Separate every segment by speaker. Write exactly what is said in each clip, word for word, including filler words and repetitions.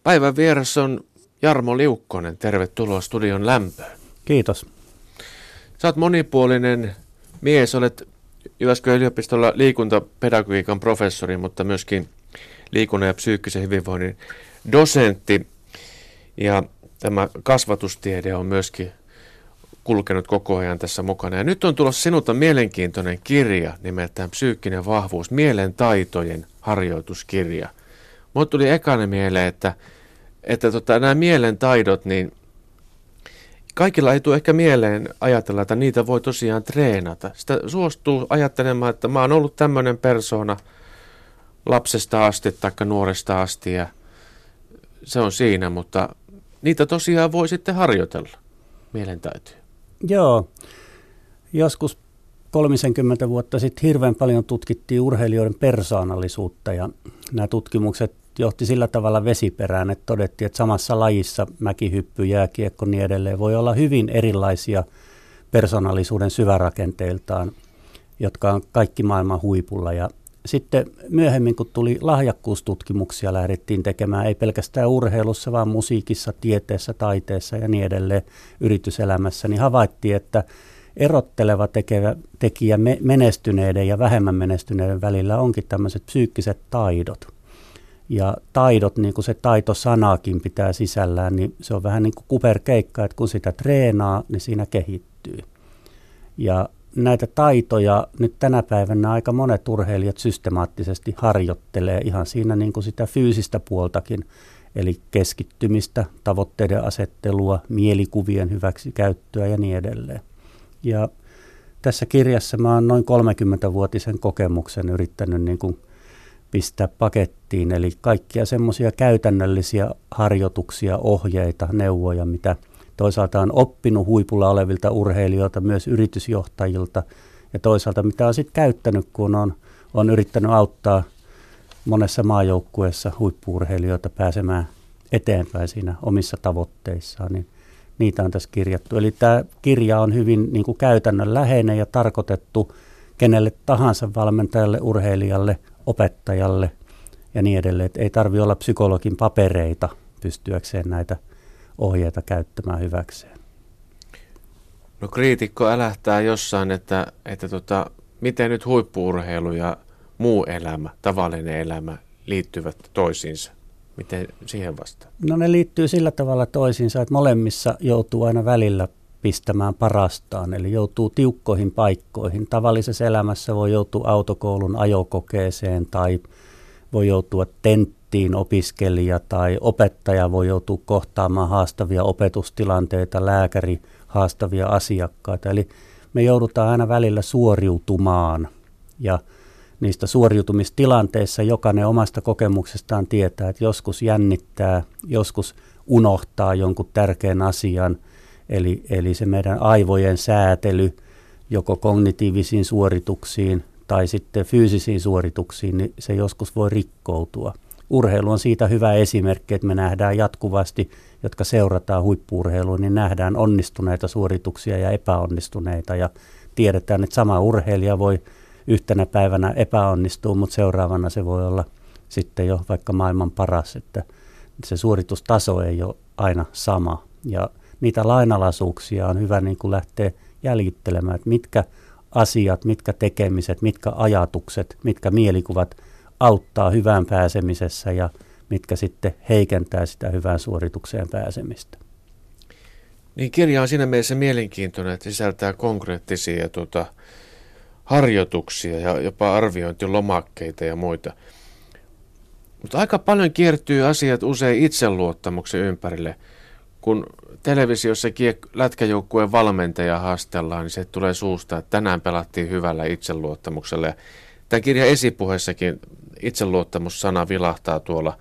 Speaker 1: Päivän vieras on Jarmo Liukkonen. Tervetuloa studion lämpöön.
Speaker 2: Kiitos.
Speaker 1: Sä oot monipuolinen mies, olet Jyväskylän yliopistolla liikuntapedagogiikan professori, mutta myöskin liikunnan ja psyykkisen hyvinvoinnin dosentti. Ja tämä kasvatustiede on myöskin kulkenut koko ajan tässä mukana. Ja nyt on tulossa sinulta mielenkiintoinen kirja nimeltään Psyykkinen vahvuus, mielentaitojen harjoituskirja. Mulle tuli ekana mieleen, että, että tota, nämä mielentaidot, niin kaikilla ei tule ehkä mieleen ajatella, että niitä voi tosiaan treenata. Sitä suostuu ajattelemaan, että mä oon ollut tämmöinen persoona lapsesta asti tai nuoresta asti ja se on siinä, mutta niitä tosiaan voi sitten harjoitella, mielentaitoja.
Speaker 2: Joo, joskus kolmekymmentä vuotta sitten hirveän paljon tutkittiin urheilijoiden persoonallisuutta ja nämä tutkimukset johti sillä tavalla vesiperään, että todettiin, että samassa lajissa mäkihyppy, jääkiekko niin edelleen voi olla hyvin erilaisia persoonallisuuden syvärakenteiltaan, jotka on kaikki maailman huipulla. Ja sitten myöhemmin, kun tuli lahjakkuustutkimuksia, lähdettiin tekemään ei pelkästään urheilussa, vaan musiikissa, tieteessä, taiteessa ja niin edelleen yrityselämässä, niin havaittiin, että erotteleva tekevä, tekijä menestyneiden ja vähemmän menestyneiden välillä onkin tämmöiset psyykkiset taidot. Ja taidot, niin kuin se taitosanaakin pitää sisällään, niin se on vähän niin kuin kuperkeikka, että kun sitä treenaa, niin siinä kehittyy. Ja näitä taitoja nyt tänä päivänä aika monet urheilijat systemaattisesti harjoittelee ihan siinä niin kuin sitä fyysistä puoltakin, eli keskittymistä, tavoitteiden asettelua, mielikuvien hyväksikäyttöä ja niin edelleen. Ja tässä kirjassa mä oon noin kolmekymmenvuotisen kokemuksen yrittänyt niin kuin pistää pakettiin, eli kaikkia semmoisia käytännöllisiä harjoituksia, ohjeita, neuvoja, mitä toisaalta on oppinut huipulla olevilta urheilijoilta, myös yritysjohtajilta, ja toisaalta mitä on sitten käyttänyt, kun on, on yrittänyt auttaa monessa maajoukkueessa huippu-urheilijoita pääsemään eteenpäin siinä omissa tavoitteissaan, niin niitä on tässä kirjattu. Eli tämä kirja on hyvin niin kuin käytännönläheinen ja tarkoitettu kenelle tahansa valmentajalle, urheilijalle, opettajalle ja niin edelleen. Että ei tarvitse olla psykologin papereita pystyäkseen näitä ohjeita käyttämään hyväkseen.
Speaker 1: No kriitikko älähtää jossain, että, että tota, miten nyt huippu-urheilu ja muu elämä, tavallinen elämä liittyvät toisiinsa. Miten siihen vastaan?
Speaker 2: No ne liittyy sillä tavalla toisiinsa, että molemmissa joutuu aina välillä pistämään parastaan, eli joutuu tiukkoihin paikkoihin. Tavallisessa elämässä voi joutua autokoulun ajokokeeseen tai voi joutua tenttiin opiskelija tai opettaja voi joutua kohtaamaan haastavia opetustilanteita, lääkäri haastavia asiakkaita. Eli me joudutaan aina välillä suoriutumaan ja niistä suoriutumistilanteissa jokainen omasta kokemuksestaan tietää, että joskus jännittää, joskus unohtaa jonkun tärkeän asian. Eli, eli se meidän aivojen säätely joko kognitiivisiin suorituksiin tai sitten fyysisiin suorituksiin, niin se joskus voi rikkoutua. Urheilu on siitä hyvä esimerkki, että me nähdään jatkuvasti, jotka seurataan huippu-urheilua, niin nähdään onnistuneita suorituksia ja epäonnistuneita. Ja tiedetään, että sama urheilija voi yhtenä päivänä epäonnistua, mutta seuraavana se voi olla sitten jo vaikka maailman paras, että se suoritustaso ei ole aina sama. Ja niitä lainalaisuuksia on hyvä niin kuin lähteä jäljittelemään, että mitkä asiat, mitkä tekemiset, mitkä ajatukset, mitkä mielikuvat auttaa hyvään pääsemisessä ja mitkä sitten heikentää sitä hyvään suoritukseen pääsemistä.
Speaker 1: Niin kirja on siinä mielessä mielenkiintoinen, että sisältää konkreettisia tuota, harjoituksia ja jopa arviointilomakkeita ja muita. Mutta aika paljon kiertyy asiat usein itseluottamuksen ympärille. Kun televisiossa kiek- lätkäjoukkueen valmentaja haastellaan, niin se tulee suusta, että tänään pelattiin hyvällä itseluottamuksella. Ja tämän kirjan esipuheessakin itseluottamussana vilahtaa tuolla.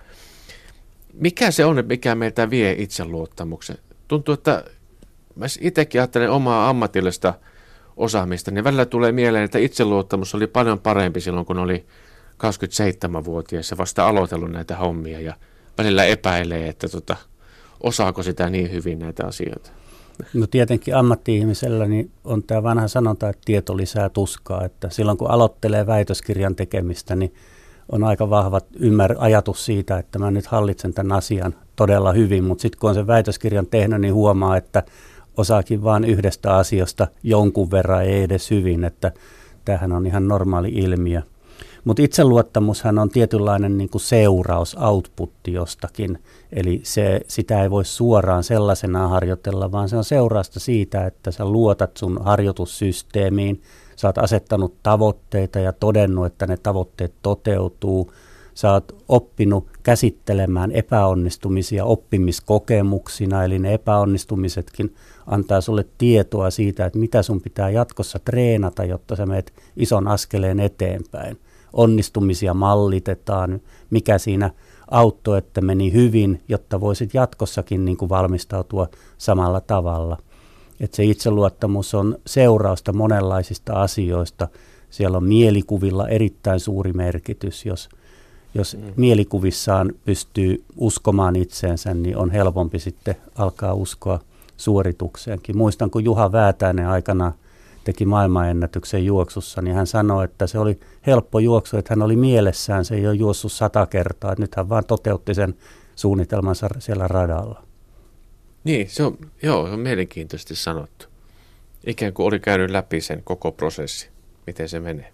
Speaker 1: Mikä se on, mikä meiltä vie itseluottamuksen? Tuntuu, että mä itsekin ajattelen omaa ammatillista osaamista, niin välillä tulee mieleen, että itseluottamus oli paljon parempi silloin, kun oli kaksikymmentäseitsemänvuotias ja vasta aloitellut näitä hommia ja välillä epäilee, että tota, osaako sitä niin hyvin näitä asioita?
Speaker 2: No tietenkin ammatti-ihmisellä niin on tämä vanha sanonta, että tieto lisää tuskaa, että silloin kun aloittelee väitöskirjan tekemistä, niin on aika vahva ymmär, ajatus siitä, että mä nyt hallitsen tämän asian todella hyvin, mutta sitten kun on sen väitöskirjan tehnyt, niin huomaa, että osaakin vaan yhdestä asiasta jonkun verran, ei edes hyvin, että tämähän on ihan normaali ilmiö. Mutta itseluottamushan on tietynlainen niin kuin seuraus, outputti jostakin, eli se, sitä ei voi suoraan sellaisenaan harjoitella, vaan se on seurausta siitä, että sä luotat sun harjoitussysteemiin, sä oot asettanut tavoitteita ja todennut, että ne tavoitteet toteutuu, sä oot oppinut käsittelemään epäonnistumisia oppimiskokemuksina, eli ne epäonnistumisetkin antaa sulle tietoa siitä, että mitä sun pitää jatkossa treenata, jotta sä menet ison askeleen eteenpäin. Onnistumisia mallitetaan, mikä siinä auttoi, että meni hyvin, jotta voisit jatkossakin niin kuin valmistautua samalla tavalla. Että se itseluottamus on seurausta monenlaisista asioista. Siellä on mielikuvilla erittäin suuri merkitys. Jos, jos mm. mielikuvissaan pystyy uskomaan itseensä, niin on helpompi sitten alkaa uskoa suoritukseenkin. Muistan, kun Juha Väätäinen aikana teki maailmanennätyksen juoksussa, niin hän sanoi, että se oli helppo juoksu, että hän oli mielessään, se ei ole juossut sata kertaa, että nyt hän vaan toteutti sen suunnitelmansa siellä radalla.
Speaker 1: Niin, se on, joo, se on mielenkiintoisesti sanottu. Ikään kuin oli käynyt läpi sen koko prosessi, miten se menee.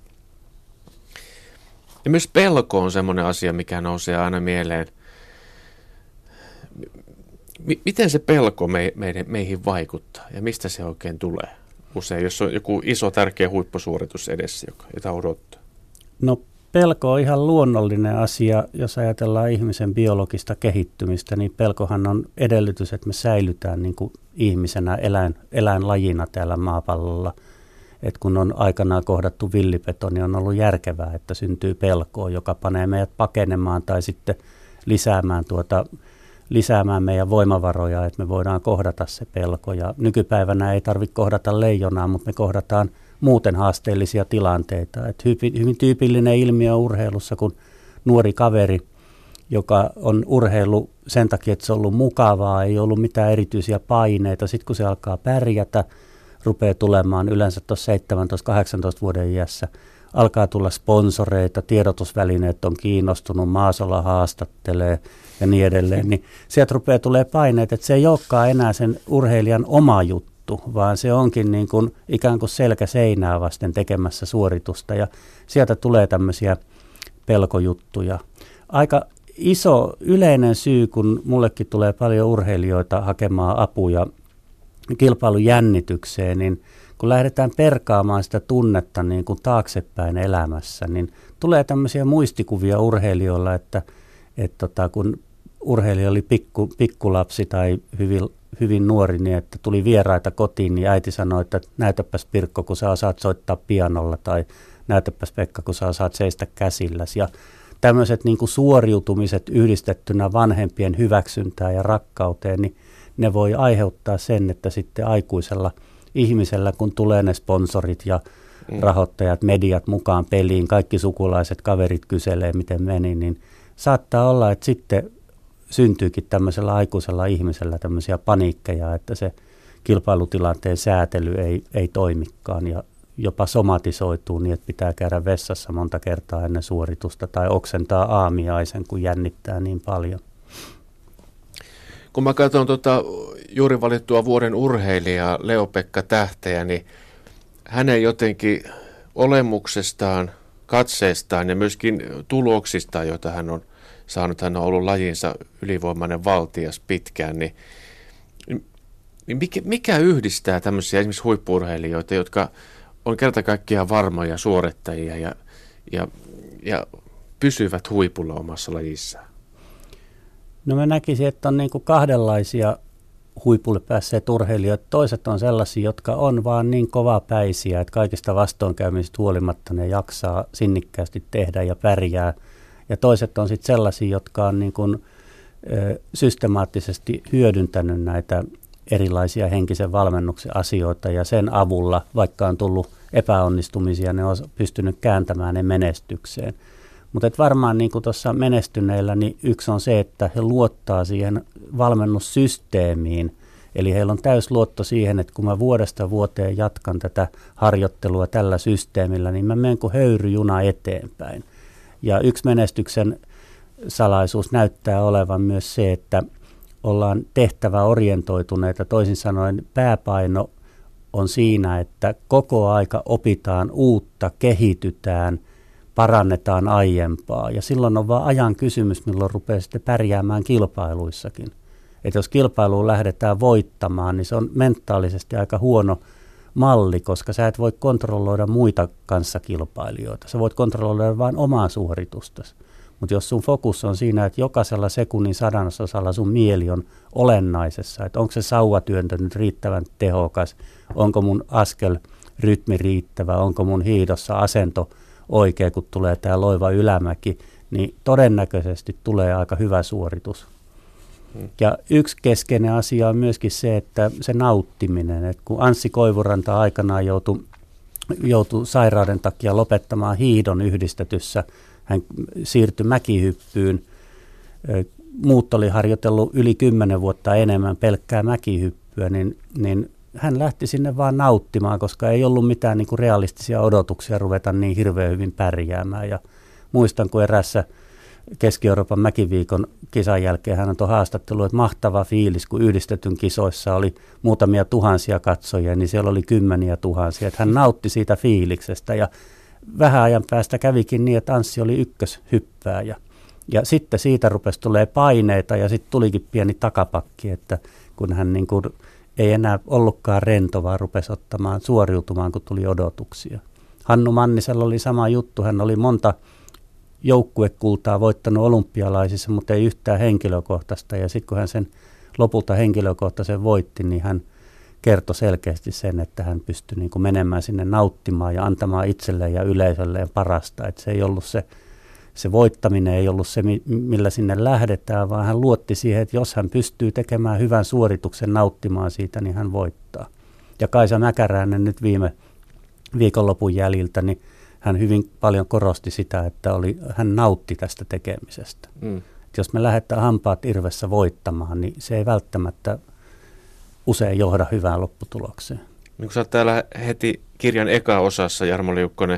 Speaker 1: Ja myös pelko on semmoinen asia, mikä nousee aina mieleen. M- miten se pelko me, me, meihin vaikuttaa ja mistä se oikein tulee? Usein, jos on joku iso tärkeä huippusuoritus edessä, jota odottaa.
Speaker 2: No pelko on ihan luonnollinen asia, jos ajatellaan ihmisen biologista kehittymistä, niin pelkohan on edellytys, että me säilytään niin kuin ihmisenä, eläin, eläinlajina täällä maapallolla. Et kun on aikanaan kohdattu villipeto, niin on ollut järkevää, että syntyy pelkoa, joka panee meidät pakenemaan tai sitten lisäämään tuota lisäämään meidän voimavaroja, että me voidaan kohdata se pelko. Ja nykypäivänä ei tarvitse kohdata leijonaa, mutta me kohdataan muuten haasteellisia tilanteita. Että hyvin, hyvin tyypillinen ilmiö urheilussa, kun nuori kaveri, joka on urheilu sen takia, että se on ollut mukavaa, ei ollut mitään erityisiä paineita. Sitten kun se alkaa pärjätä, rupeaa tulemaan yleensä tuossa seitsemäntoista kahdeksantoista vuoden iässä, alkaa tulla sponsoreita, tiedotusvälineet on kiinnostunut, Maasola haastattelee ja niin edelleen, niin sieltä rupeaa tulee paineet, että se ei olekaan enää sen urheilijan oma juttu, vaan se onkin niin kuin ikään kuin selkä seinää vasten tekemässä suoritusta ja sieltä tulee tämmöisiä pelkojuttuja. Aika iso yleinen syy, kun mullekin tulee paljon urheilijoita hakemaan apuja kilpailujännitykseen, niin kun lähdetään perkaamaan sitä tunnetta niin kuin taaksepäin elämässä, niin tulee tämmöisiä muistikuvia urheilijoilla, että, että tota, kun urheilija oli pikku, pikkulapsi tai hyvin, hyvin nuori, niin että tuli vieraita kotiin, niin äiti sanoi, että näytäpäs Pirkko, kun sä osaat soittaa pianolla, tai näytäpäs Pekka, kun sä osaat seistä käsilläsi. Ja tämmöiset niin kuin suoriutumiset yhdistettynä vanhempien hyväksyntään ja rakkauteen, niin ne voi aiheuttaa sen, että sitten aikuisella ihmisellä, kun tulee ne sponsorit ja mm. rahoittajat, mediat mukaan peliin, kaikki sukulaiset, kaverit kyselee, miten meni, niin saattaa olla, että sitten syntyykin tämmöisellä aikuisella ihmisellä tämmöisiä paniikkeja, että se kilpailutilanteen säätely ei, ei toimikaan ja jopa somatisoituu niin, että pitää käydä vessassa monta kertaa ennen suoritusta tai oksentaa aamiaisen, kun jännittää niin paljon.
Speaker 1: Kun mä katson tuota juuri valittua vuoden urheilijaa Leo-Pekka Tähteä, niin hänen jotenkin olemuksestaan, katseestaan ja myöskin tuloksistaan, joita hän on saanut, hän on ollut lajinsa ylivoimainen valtias pitkään, niin, niin mikä, mikä yhdistää tämmöisiä esimerkiksi huippu-urheilijoita, jotka on kerta kaikkiaan varmoja suorittajia ja, ja, ja pysyvät huipulla omassa lajissaan?
Speaker 2: No mä näkisin, että on niin kuin kahdenlaisia huipulle päässeet urheilijoita. Toiset on sellaisia, jotka on vaan niin kovapäisiä, että kaikista vastoinkäymisistä huolimatta ne jaksaa sinnikkäästi tehdä ja pärjää. Ja toiset on sitten sellaisia, jotka on niin kuin, ö, systemaattisesti hyödyntänyt näitä erilaisia henkisen valmennuksen asioita ja sen avulla, vaikka on tullut epäonnistumisia, ne on pystynyt kääntämään ne menestykseen. Mutta varmaan niin kuin tuossa menestyneillä, niin yksi on se, että he luottaa siihen valmennussysteemiin. Eli heillä on täys luotto siihen, että kun mä vuodesta vuoteen jatkan tätä harjoittelua tällä systeemillä, niin mä menen kuin höyryjuna eteenpäin. Ja yksi menestyksen salaisuus näyttää olevan myös se, että ollaan tehtäväorientoituneita. Toisin sanoen pääpaino on siinä, että koko aika opitaan uutta, kehitytään, parannetaan aiempaa. Ja silloin on vaan ajan kysymys, milloin rupeaa sitten pärjäämään kilpailuissakin. Että jos kilpailuun lähdetään voittamaan, niin se on mentaalisesti aika huono malli, koska sä et voi kontrolloida muita kanssakilpailijoita. Sä voit kontrolloida vain omaa suoritustasi. Mutta jos sun fokus on siinä, että jokaisella sekunnin sadanososalla sun mieli on olennaisessa, että onko se sauvatyöntö nyt riittävän tehokas, onko mun askel rytmi riittävä, onko mun hiidossa asento oikea, kun tulee tämä loiva ylämäki, niin todennäköisesti tulee aika hyvä suoritus. Hmm. Ja yksi keskeinen asia on myöskin se, että se nauttiminen, että kun Anssi Koivuranta aikanaan joutui, joutui sairauden takia lopettamaan hiidon yhdistetyssä, hän siirtyi mäkihyppyyn. Muut oli harjoitellut yli kymmenen vuotta enemmän pelkkää mäkihyppyä, niin, niin hän lähti sinne vaan nauttimaan, koska ei ollut mitään niin kuin realistisia odotuksia ruveta niin hirveän hyvin pärjäämään. Ja muistan, kun erässä Keski-Euroopan mäkiviikon kisan jälkeen hän antoi haastattelua, että mahtava fiilis, kun yhdistetyn kisoissa oli muutamia tuhansia katsojia, niin siellä oli kymmeniä tuhansia. Että hän nautti siitä fiiliksestä ja vähän ajan päästä kävikin niin, että Anssi oli ykköshyppääjä. Ja sitten siitä rupesi tulee paineita ja sitten tulikin pieni takapakki, että kun hän niin kuin ei enää ollutkaan rento, vaan rupesi ottamaan suoriutumaan, kun tuli odotuksia. Hannu Mannisella oli sama juttu. Hän oli monta joukkuekultaa voittanut olympialaisissa, mutta ei yhtään henkilökohtaista. Ja sitten kun hän sen lopulta henkilökohtaisen voitti, niin hän kertoi selkeästi sen, että hän pystyi niin kuin menemään sinne nauttimaan ja antamaan itselleen ja yleisölleen parasta. Että se ei ollut se, se voittaminen ei ollut se, millä sinne lähdetään, vaan hän luotti siihen, että jos hän pystyy tekemään hyvän suorituksen nauttimaan siitä, niin hän voittaa. Ja Kaisa Mäkäräinen nyt viime viikonlopun jäljiltä, niin hän hyvin paljon korosti sitä, että oli, hän nautti tästä tekemisestä. Mm. Että jos me lähdetään hampaat irvessä voittamaan, niin se ei välttämättä usein johda hyvään lopputulokseen.
Speaker 1: Niin kun sä oot täällä heti kirjan eka osassa, Jarmo Liukkonen,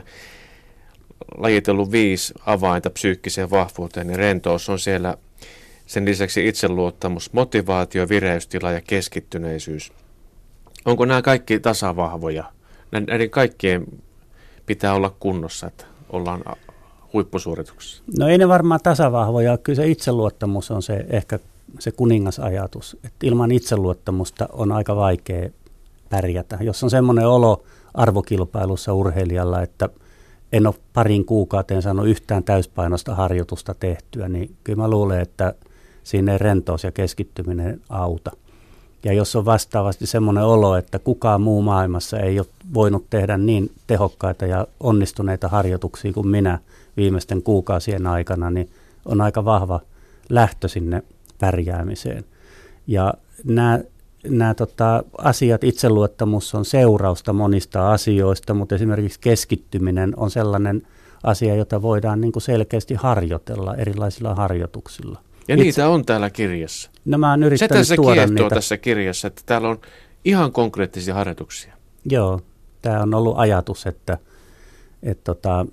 Speaker 1: lajitellut viisi avainta psyykkiseen vahvuuteen, niin rentous on siellä sen lisäksi itseluottamus, motivaatio, vireystila ja keskittyneisyys. Onko nämä kaikki tasavahvoja? Näiden kaikkien pitää olla kunnossa, että ollaan huippusuorituksessa.
Speaker 2: No ei ne varmaan tasavahvoja. Kyllä se itseluottamus on se ehkä se kuningasajatus. Että ilman itseluottamusta on aika vaikea pärjätä. Jos on semmoinen olo arvokilpailussa urheilijalla, että en ole parin kuukauteen saanut yhtään täyspainosta harjoitusta tehtyä, niin kyllä mä luulen, että siinä ei rentous ja keskittyminen auta. Ja jos on vastaavasti semmoinen olo, että kukaan muu maailmassa ei ole voinut tehdä niin tehokkaita ja onnistuneita harjoituksia kuin minä viimeisten kuukausien aikana, niin on aika vahva lähtö sinne pärjäämiseen. Ja nämä, nämä tota, asiat, itseluottamus on seurausta monista asioista, mutta esimerkiksi keskittyminen on sellainen asia, jota voidaan niin kuin selkeästi harjoitella erilaisilla harjoituksilla.
Speaker 1: Ja Itse, niitä on täällä kirjassa.
Speaker 2: No mä oon yrittänyt
Speaker 1: se tässä
Speaker 2: tuoda
Speaker 1: kiehtoo
Speaker 2: niitä.
Speaker 1: tässä kirjassa, että täällä on ihan konkreettisia harjoituksia.
Speaker 2: Joo, tämä on ollut ajatus, että et tota,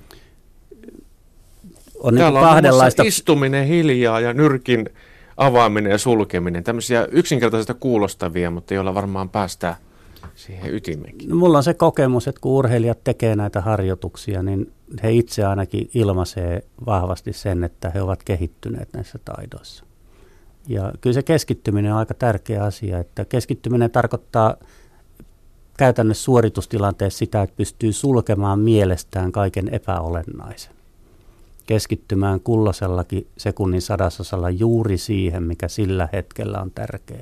Speaker 2: on niin kahdenlaista.
Speaker 1: Istuminen hiljaa ja nyrkin avaaminen ja sulkeminen. Tämmöisiä yksinkertaisista kuulostavia, mutta joilla varmaan päästään siihen ytimeenkin.
Speaker 2: No, mulla on se kokemus, että kun urheilijat tekee näitä harjoituksia, niin he itse ainakin ilmaisee vahvasti sen, että he ovat kehittyneet näissä taidoissa. Ja kyllä se keskittyminen on aika tärkeä asia, että keskittyminen tarkoittaa käytännössä suoritustilanteessa sitä, että pystyy sulkemaan mielestään kaiken epäolennaisen. Keskittymään kulloisellakin sekunnin sadasosalla juuri siihen, mikä sillä hetkellä on tärkeää.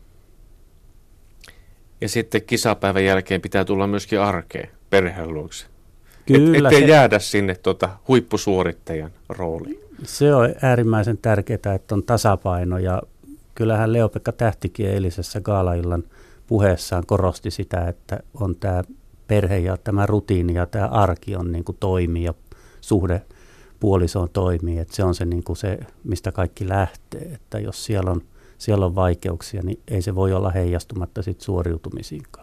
Speaker 2: Ja
Speaker 1: sitten kisapäivän jälkeen pitää tulla myöskin arkeen perheen luokse.
Speaker 2: Kyllä.
Speaker 1: Et, ettei se, jäädä sinne tuota huippusuorittajan rooliin.
Speaker 2: Se on äärimmäisen tärkeää, että on tasapaino. Ja kyllähän Leo-Pekka Tähtikin eilisessä gaalaillan puheessaan korosti sitä, että on tämä perhe ja tämä rutiini ja tämä arki on niin kuin toimii ja suhde puolisoon toimii. Että se on se, niin kuin se, mistä kaikki lähtee. Että jos siellä on, siellä on vaikeuksia, niin ei se voi olla heijastumatta sit suoriutumisiinkaan.